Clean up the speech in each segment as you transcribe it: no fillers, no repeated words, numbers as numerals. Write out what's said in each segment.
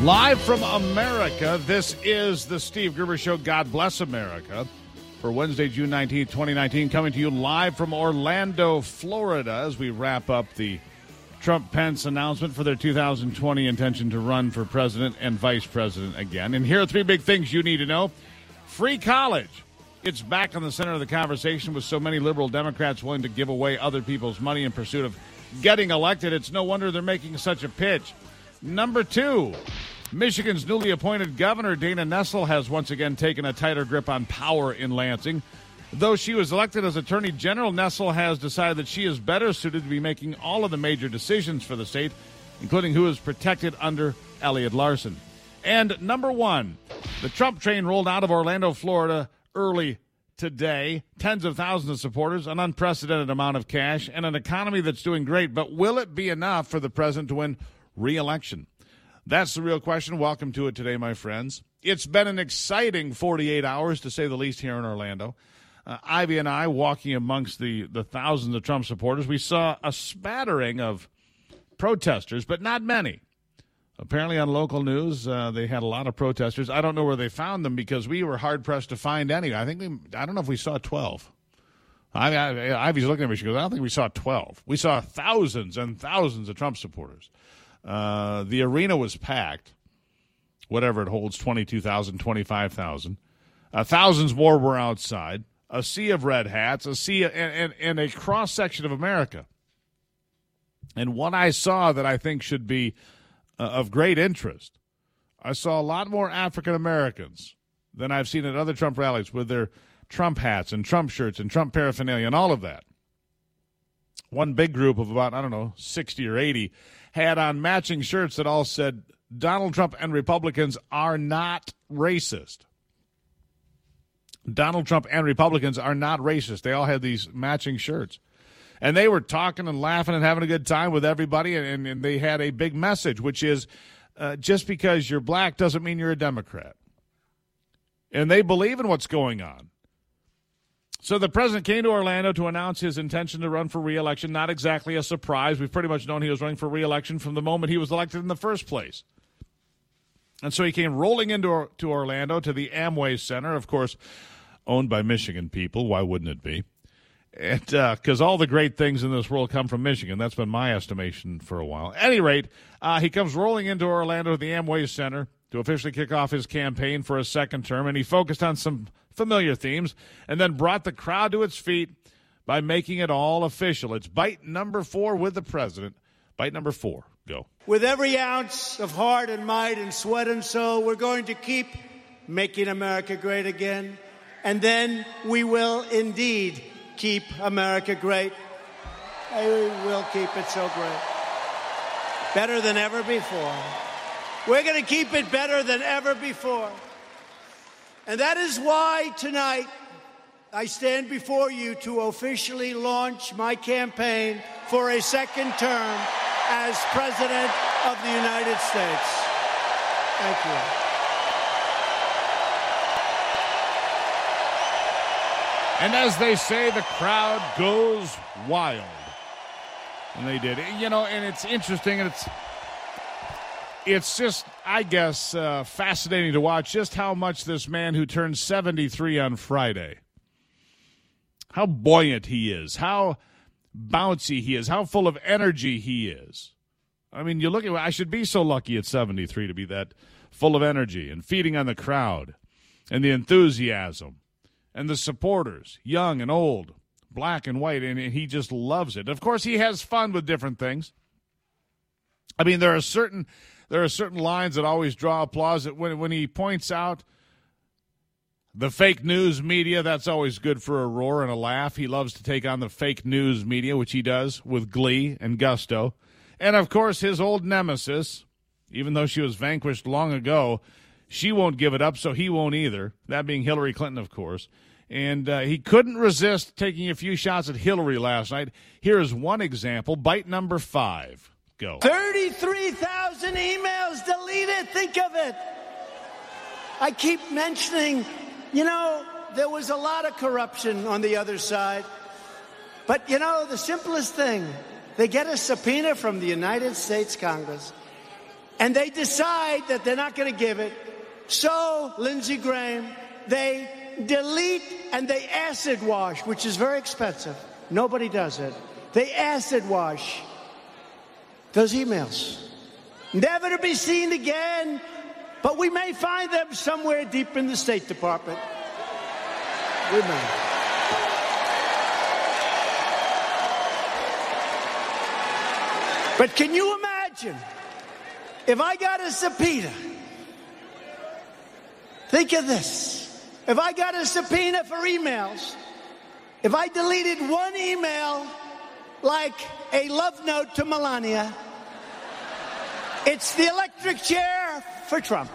Live from America, this is the Steve Gruber Show. God bless America. For Wednesday, June 19th, 2019, coming to you live from Orlando, Florida, as we wrap up the Trump-Pence announcement for their 2020 intention to run for president and vice president again. And here are three big things you need to know. Free college. It's back on the center of the conversation with so many liberal Democrats willing to give away other people's money in pursuit of getting elected. It's no wonder they're making such a pitch. Number two, Michigan's newly appointed governor, Dana Nessel, has once again taken a tighter grip on power in Lansing. Though she was elected as Attorney General, Nessel has decided that she is better suited to be making all of the major decisions for the state, including who is protected under Elliot Larson. And number one, the Trump train rolled out of Orlando, Florida early today. Tens of thousands of supporters, an unprecedented amount of cash, and an economy that's doing great. But will it be enough for the president to win re-election? That's the real question. Welcome to it today, my friends. It's been an exciting 48 hours, to say the least, here in Orlando. Ivy and I, walking amongst the thousands of Trump supporters, we saw a spattering of protesters, but not many. Apparently on local news, they had a lot of protesters. I don't know where they found them because we were hard-pressed to find any. I don't know if we saw 12. Ivy's looking at me. She goes, I don't think we saw 12. We saw thousands and thousands of Trump supporters. The arena was packed, whatever it holds, 22,000, 25,000. Thousands more were outside. A sea of red hats, and a cross-section of America. And what I saw that I think should be of great interest, I saw a lot more African Americans than I've seen at other Trump rallies with their Trump hats and Trump shirts and Trump paraphernalia and all of that. One big group of about, 60 or 80 had on matching shirts that all said, Donald Trump and Republicans are not racist. Donald Trump and Republicans are not racist. They all had these matching shirts. And they were talking and laughing and having a good time with everybody, and they had a big message, which is just because you're black doesn't mean you're a Democrat. And they believe in what's going on. So the president came to Orlando to announce his intention to run for re-election. Not exactly a surprise. We've pretty much known he was running for re-election from the moment he was elected in the first place. And so he came rolling into Orlando to the Amway Center, of course, owned by Michigan people. Why wouldn't it be? Because all the great things in this world come from Michigan. That's been my estimation for a while. At any rate, he comes rolling into Orlando to the Amway Center to officially kick off his campaign for a second term, and he focused on some familiar themes and then brought the crowd to its feet by making it all official. It's bite number 4 with the president. Bite number 4. Go. With every ounce of heart and might and sweat and soul, we're going to keep making America great again. And then we will indeed keep America great. We will keep it so great. Better than ever before. We're going to keep it better than ever before. And that is why tonight I stand before you to officially launch my campaign for a second term as President of the United States. Thank you. And as they say, the crowd goes wild. And they did. And it's interesting, and it's just, I guess, fascinating to watch just how much this man who turned 73 on Friday, how buoyant he is, how bouncy he is, how full of energy he is. I mean, you look at, I should be so lucky at 73 to be that full of energy and feeding on the crowd and the enthusiasm and the supporters, young and old, black and white, and he just loves it. Of course, he has fun with different things. I mean, there are certain lines that always draw applause. That when he points out the fake news media, that's always good for a roar and a laugh. He loves to take on the fake news media, which he does with glee and gusto. And, of course, his old nemesis, even though she was vanquished long ago, she won't give it up, so he won't either, that being Hillary Clinton, of course. And he couldn't resist taking a few shots at Hillary last night. Here is one example. Bite number 5. Go. 33,000 emails deleted. Think of it. I keep mentioning, there was a lot of corruption on the other side. But, the simplest thing, they get a subpoena from the United States Congress. and they decide that they're not going to give it. So, Lindsey Graham, they delete and they acid wash, which is very expensive. Nobody does it. They acid wash those emails. Never to be seen again, but we may find them somewhere deep in the State Department. We may. But can you imagine if I got a subpoena? Think of this. If I got a subpoena for emails, if I deleted one email like a love note to Melania, it's the electric chair for Trump.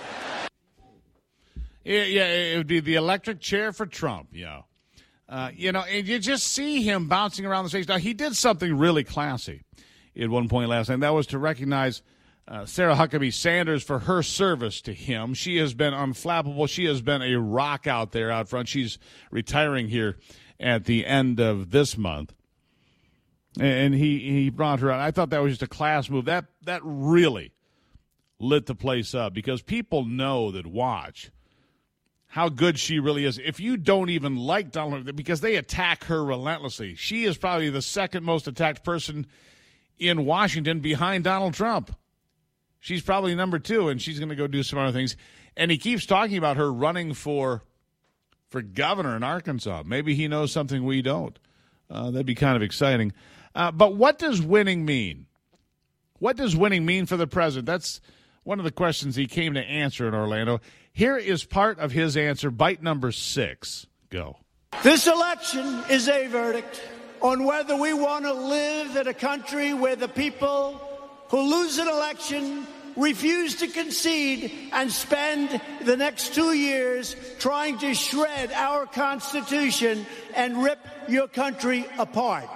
Yeah, it would be the electric chair for Trump, yeah. And you just see him bouncing around the stage. Now, he did something really classy at one point last night, and that was to recognize Sarah Huckabee Sanders for her service to him. She has been unflappable. She has been a rock out there out front. She's retiring here at the end of this month. And he brought her out. I thought that was just a class move. That really lit the place up because people know that watch how good she really is. If you don't even like Donald Trump, because they attack her relentlessly, she is probably the second most attacked person in Washington behind Donald Trump. She's probably number 2, and she's going to go do some other things. And he keeps talking about her running for governor in Arkansas. Maybe he knows something we don't. That'd be kind of exciting. But what does winning mean? What does winning mean for the president? That's one of the questions he came to answer in Orlando. Here is part of his answer, bite number 6. Go. This election is a verdict on whether we want to live in a country where the people who lose an election refuse to concede and spend the next 2 years trying to shred our Constitution and rip your country apart.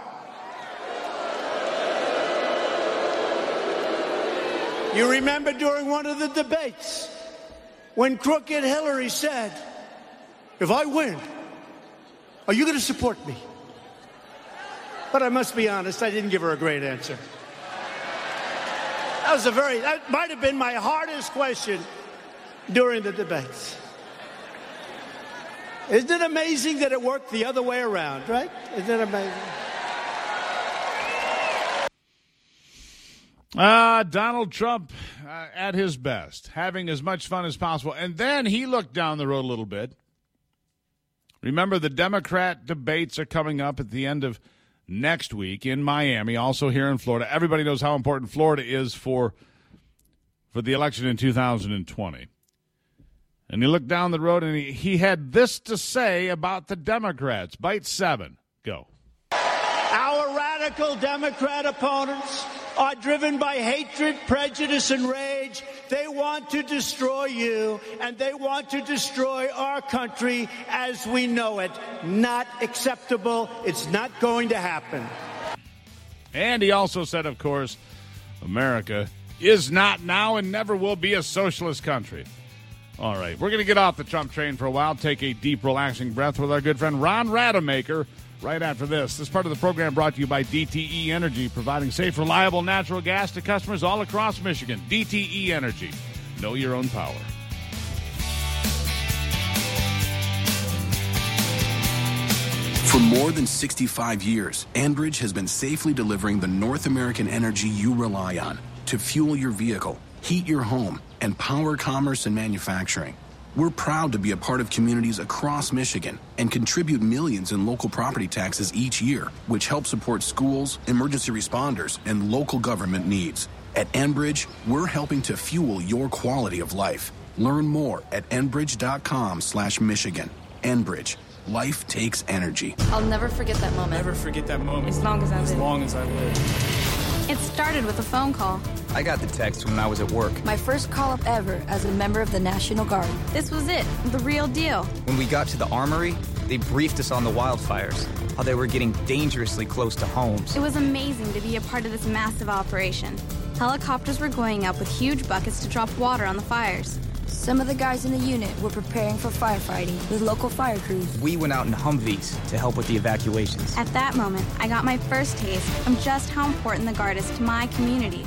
You remember during one of the debates when crooked Hillary said, if I win, are you going to support me? But I must be honest, I didn't give her a great answer. That might have been my hardest question during the debates. Isn't it amazing that it worked the other way around, right? Isn't it amazing? Donald Trump at his best, having as much fun as possible. And then he looked down the road a little bit. Remember, the Democrat debates are coming up at the end of next week in Miami, also here in Florida. Everybody knows how important Florida is for the election in 2020. And he looked down the road, and he had this to say about the Democrats. Bite 7. Go. Our radical Democrat opponents are driven by hatred, prejudice, and rage. They want to destroy you, and they want to destroy our country as we know it. Not acceptable. It's not going to happen. And he also said, of course, America is not now and never will be a socialist country. All right, we're going to get off the Trump train for a while, take a deep, relaxing breath with our good friend Ron Rademacher right after this. This part of the program brought to you by DTE Energy, providing safe, reliable natural gas to customers all across Michigan. DTE Energy. Know your own power. For more than 65 years, Enbridge has been safely delivering the North American energy you rely on to fuel your vehicle, heat your home, and power commerce and manufacturing. We're proud to be a part of communities across Michigan and contribute millions in local property taxes each year, which help support schools, emergency responders, and local government needs. At Enbridge, we're helping to fuel your quality of life. Learn more at enbridge.com/Michigan. Enbridge. Life takes energy. I'll never forget that moment. Never forget that moment. As long as I live. As long as I live. It started with a phone call. I got the text when I was at work. My first call up ever as a member of the National Guard. This was it, the real deal. When we got to the armory, they briefed us on the wildfires, how they were getting dangerously close to homes. It was amazing to be a part of this massive operation. Helicopters were going up with huge buckets to drop water on the fires. Some of the guys in the unit were preparing for firefighting with local fire crews. We went out in Humvees to help with the evacuations. At that moment, I got my first taste of just how important the Guard is to my community.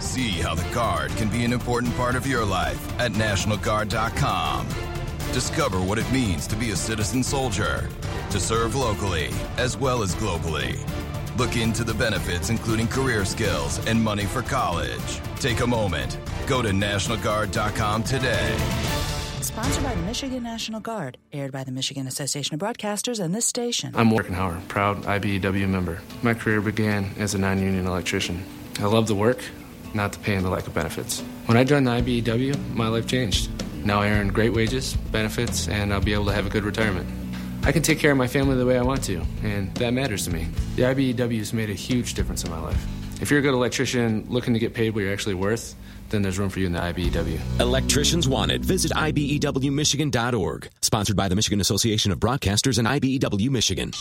See how the Guard can be an important part of your life at NationalGuard.com. Discover what it means to be a citizen soldier, to serve locally as well as globally. Look into the benefits, including career skills and money for college. Take a moment. Go to NationalGuard.com today. Sponsored by the Michigan National Guard. Aired by the Michigan Association of Broadcasters and this station. I'm Morgan Hauer, proud IBEW member. My career began as a non-union electrician. I love the work, not the pay and the lack of benefits. When I joined the IBEW, my life changed. Now I earn great wages, benefits, and I'll be able to have a good retirement. I can take care of my family the way I want to, and that matters to me. The IBEW has made a huge difference in my life. If you're a good electrician looking to get paid what you're actually worth, then there's room for you in the IBEW. Electricians Wanted. Visit IBEWMichigan.org. Sponsored by the Michigan Association of Broadcasters and IBEW Michigan.